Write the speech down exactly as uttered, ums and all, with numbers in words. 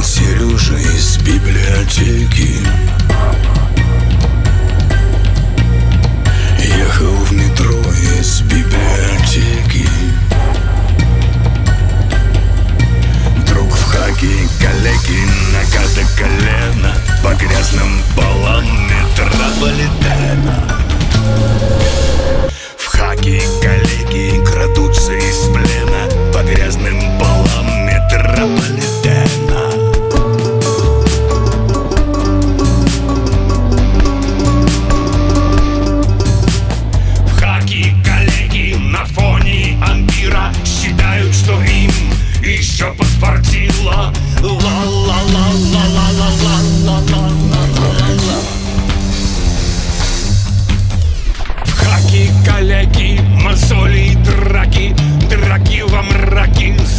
Сережа из библиотеки ехал в метро из библиотеки. Вдруг в хаке коллеги нога до колена по грязным полам метрополитена. В хаке коллеги крадутся из плена по грязным полам метрополитена. В хаке коллеги на фоне ампира считают, что им еще подфартило. Ла-ла-ла-ла-ла-ла-ла-ла-ла-ла. В хаке коллеги мозоли и драки, драки во мраке.